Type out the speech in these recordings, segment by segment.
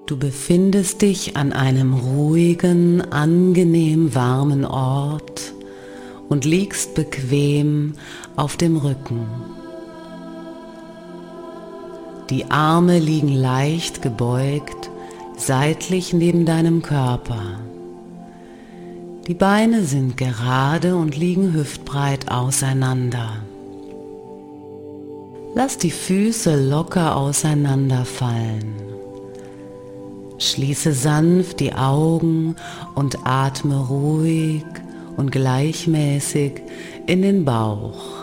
Du befindest dich an einem ruhigen, angenehm warmen Ort und liegst bequem auf dem Rücken. Die Arme liegen leicht gebeugt, seitlich neben deinem Körper. Die Beine sind gerade und liegen hüftbreit auseinander. Lass die Füße locker auseinanderfallen. Schließe sanft die Augen und atme ruhig und gleichmäßig in den Bauch.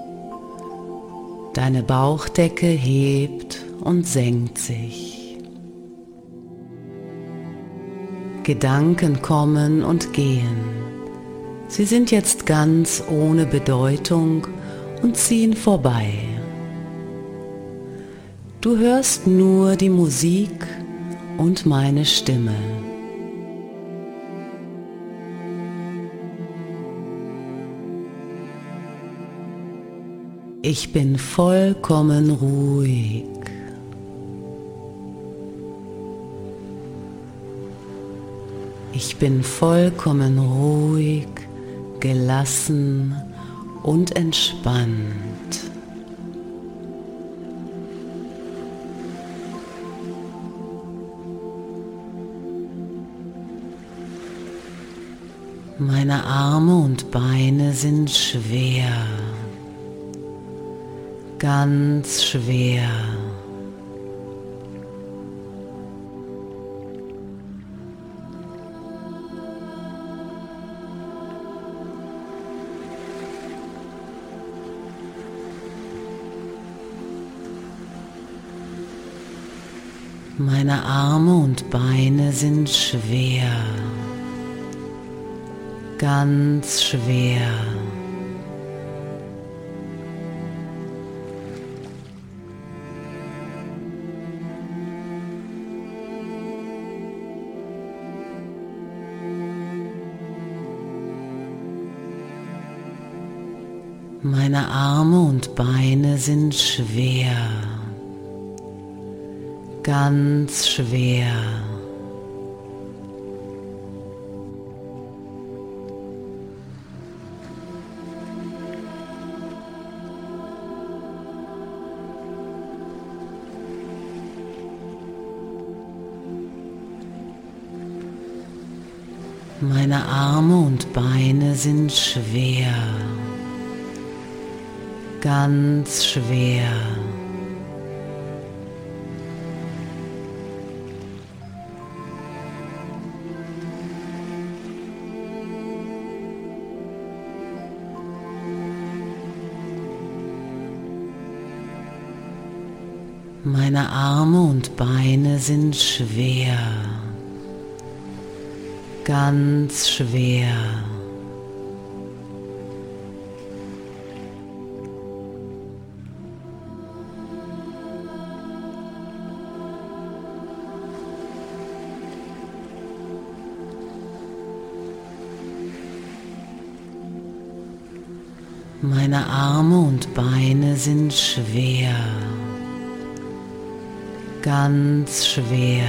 Deine Bauchdecke hebt und senkt sich. Gedanken kommen und gehen. Sie sind jetzt ganz ohne Bedeutung und ziehen vorbei. Du hörst nur die Musik und meine Stimme. Ich bin vollkommen ruhig. Ich bin vollkommen ruhig, gelassen und entspannt. Meine Arme und Beine sind schwer, ganz schwer. Meine Arme und Beine sind schwer, ganz schwer. Meine Arme und Beine sind schwer, ganz schwer. Meine Arme und Beine sind schwer, ganz schwer. Meine Arme und Beine sind schwer, ganz schwer. Meine Arme und Beine sind schwer, ganz schwer.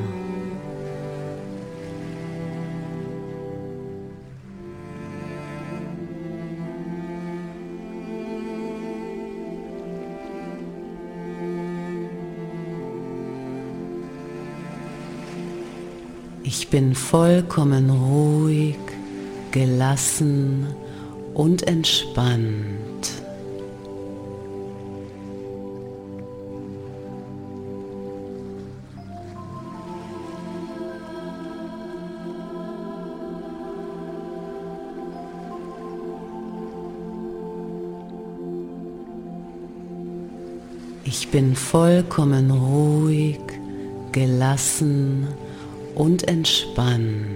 Ich bin vollkommen ruhig, gelassen und entspannt. Ich bin vollkommen ruhig, gelassen und entspannt.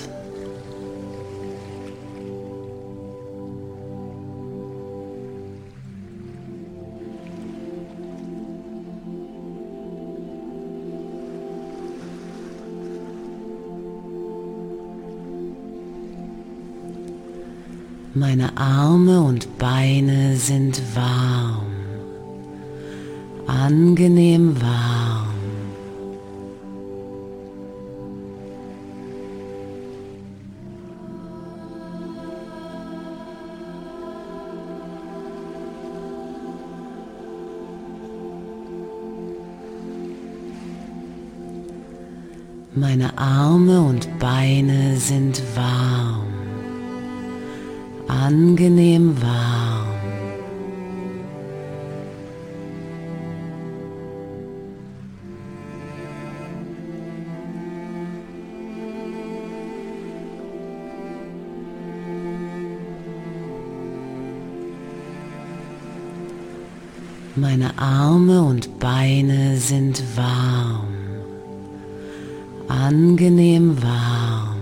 Meine Arme und Beine sind warm, angenehm warm. Meine Arme und Beine sind warm, angenehm warm. Meine Arme und Beine sind warm, angenehm warm.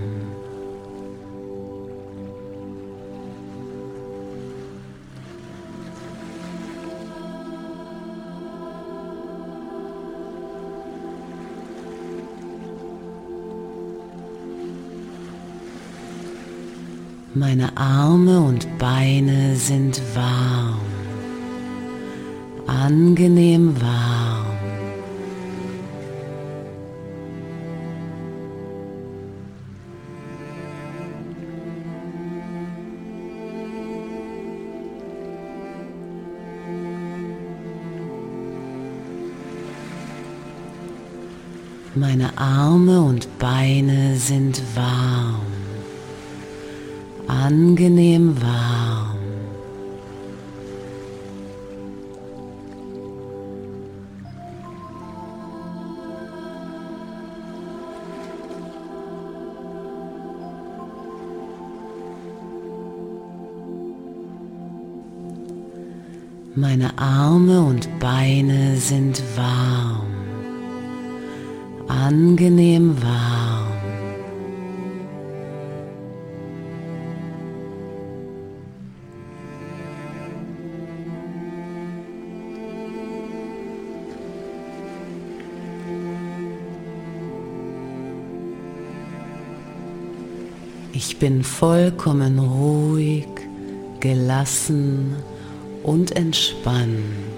Meine Arme und Beine sind warm, angenehm warm. Meine Arme und Beine sind warm, angenehm warm. Meine Arme und Beine sind warm, angenehm warm. Ich bin vollkommen ruhig, gelassen und entspannt.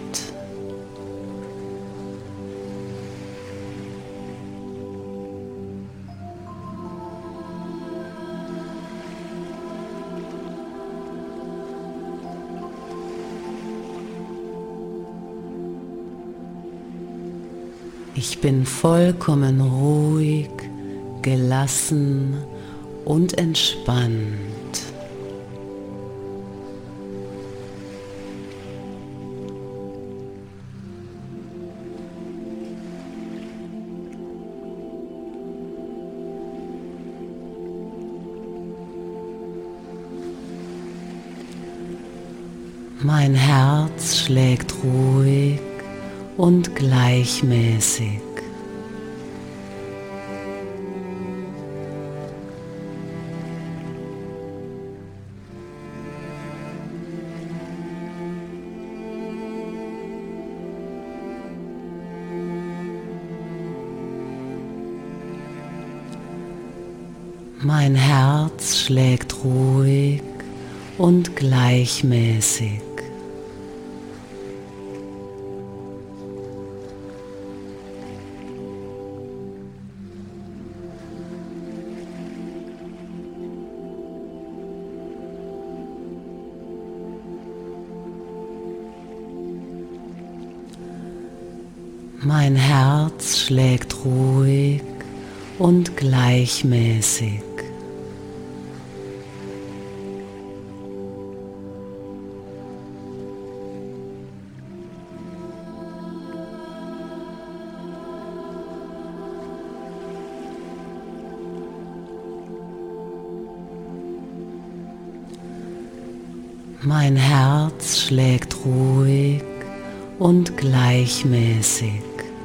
Ich bin vollkommen ruhig, gelassen und entspannt. Mein Herz schlägt ruhig und gleichmäßig. Mein Herz schlägt ruhig und gleichmäßig. Mein Herz schlägt ruhig und gleichmäßig. Mein Herz schlägt ruhig und gleichmäßig.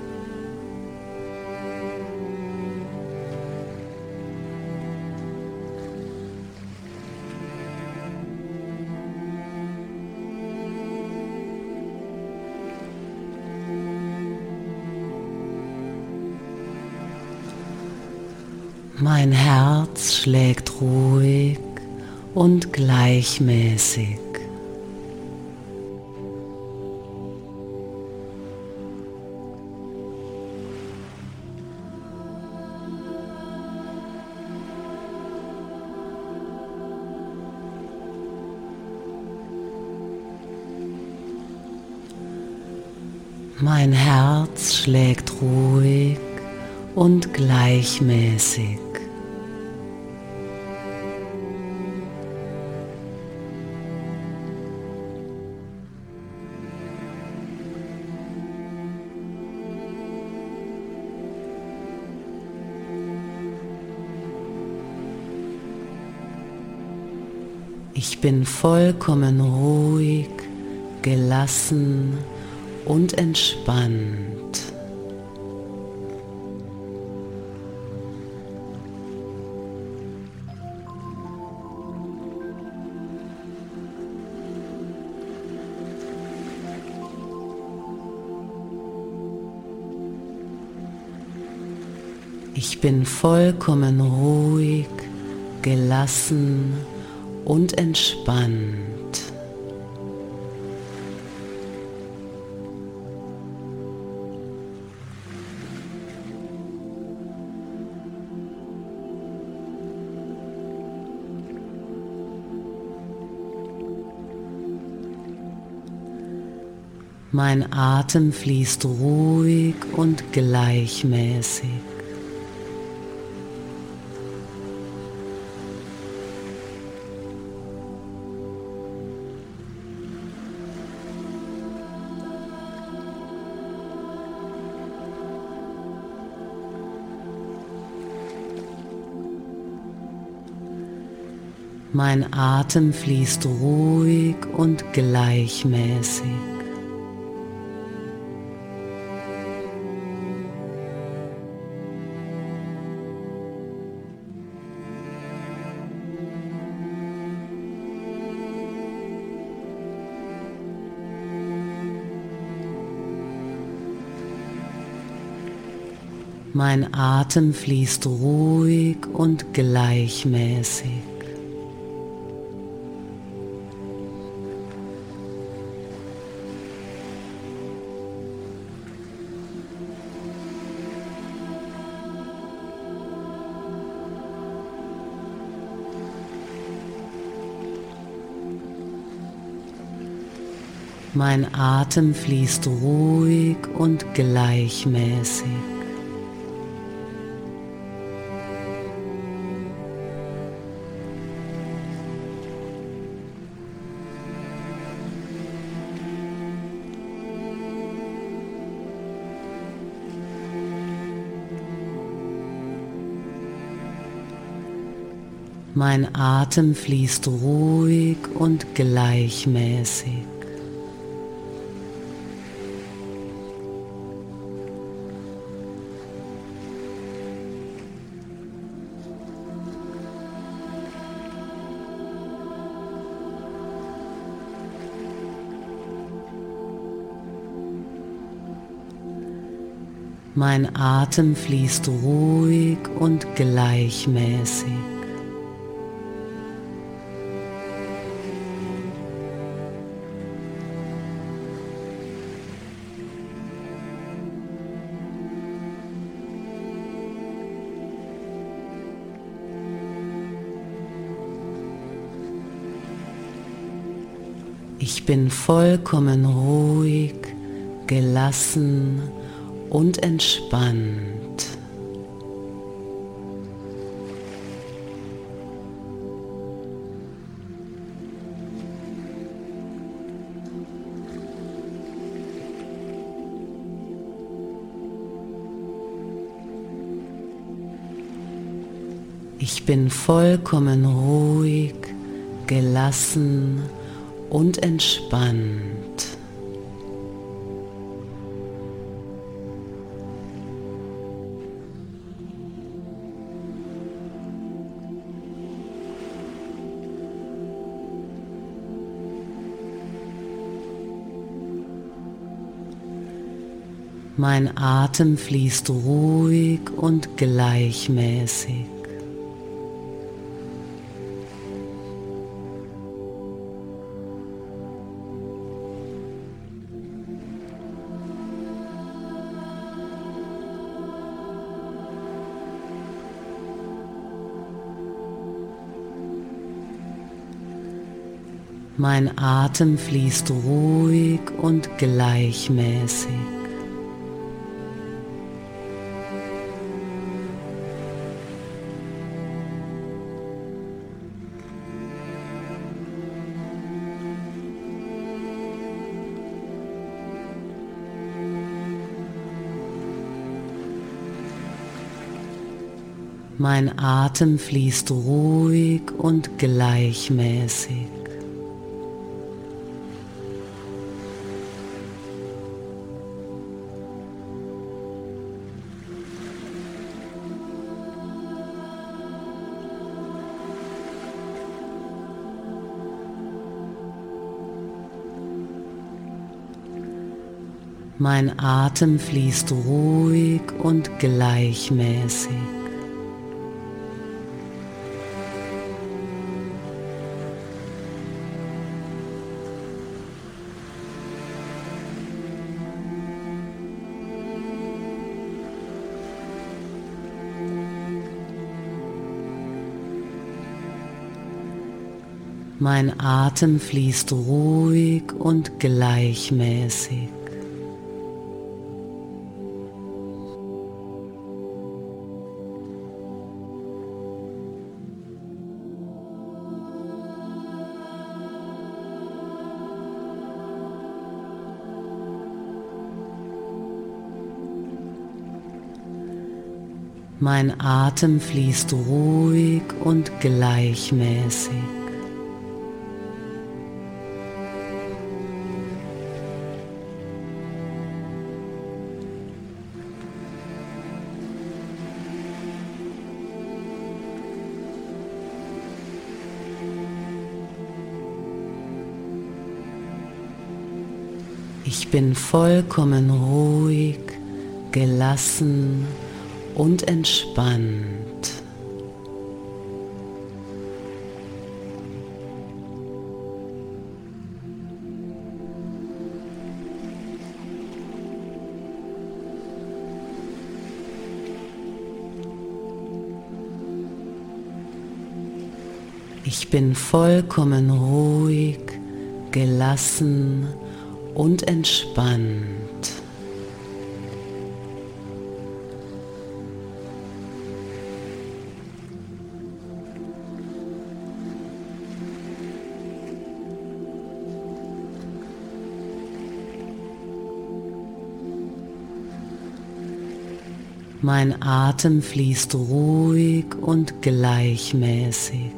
Mein Herz schlägt ruhig und gleichmäßig. Mein Herz schlägt ruhig und gleichmäßig. Ich bin vollkommen ruhig, gelassen und entspannt. Ich bin vollkommen ruhig, gelassen und entspannt. Mein Atem fließt ruhig und gleichmäßig. Mein Atem fließt ruhig und gleichmäßig. Mein Atem fließt ruhig und gleichmäßig. Mein Atem fließt ruhig und gleichmäßig. Mein Atem fließt ruhig und gleichmäßig. Mein Atem fließt ruhig und gleichmäßig. Ich bin vollkommen ruhig, gelassen und entspannt. Ich bin vollkommen ruhig, gelassen und entspannt. Mein Atem fließt ruhig und gleichmäßig. Mein Atem fließt ruhig und gleichmäßig. Mein Atem fließt ruhig und gleichmäßig. Mein Atem fließt ruhig und gleichmäßig. Mein Atem fließt ruhig und gleichmäßig. Mein Atem fließt ruhig und gleichmäßig. Ich bin vollkommen ruhig, gelassen und entspannt. Ich bin vollkommen ruhig, gelassen und entspannt. Mein Atem fließt ruhig und gleichmäßig.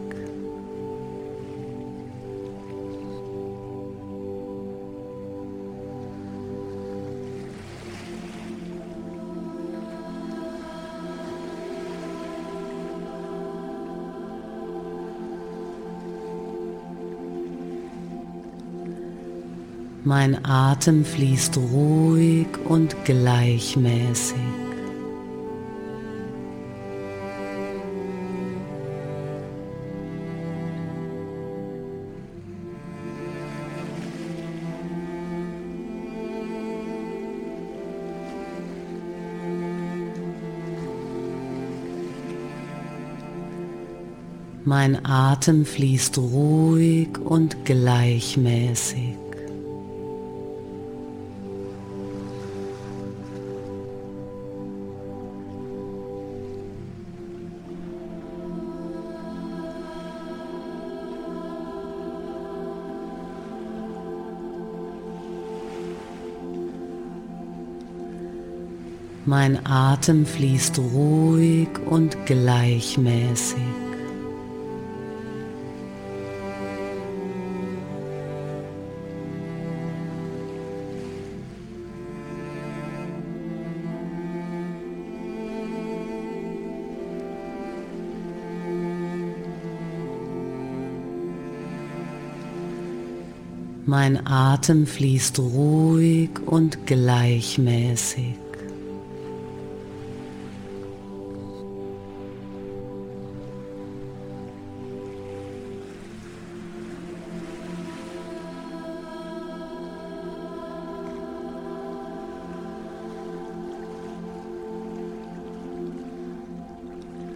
Mein Atem fließt ruhig und gleichmäßig. Mein Atem fließt ruhig und gleichmäßig. Mein Atem fließt ruhig und gleichmäßig. Mein Atem fließt ruhig und gleichmäßig.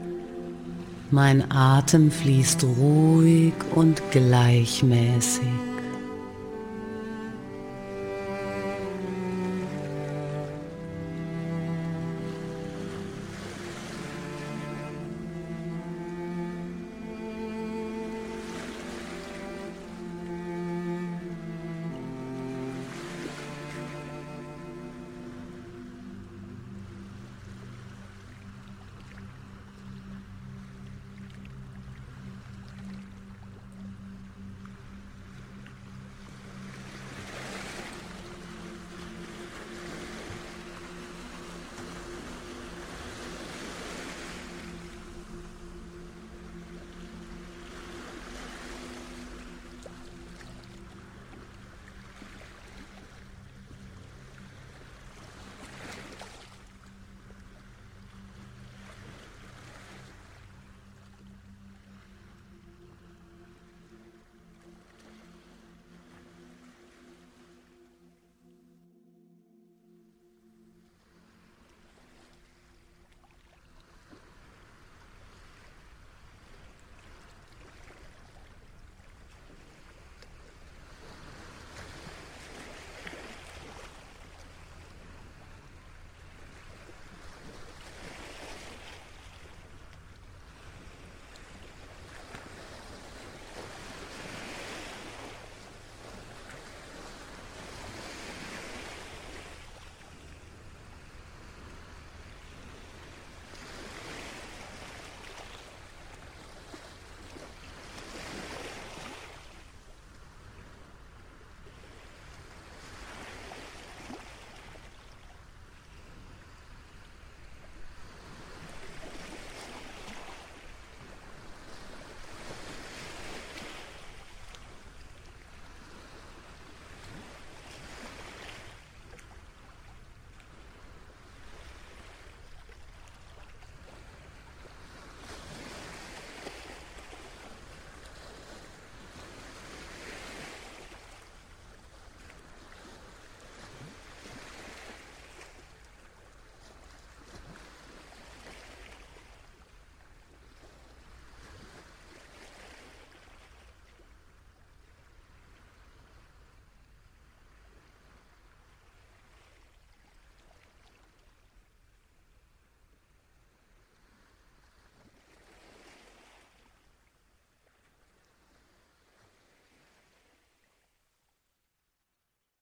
Mein Atem fließt ruhig und gleichmäßig.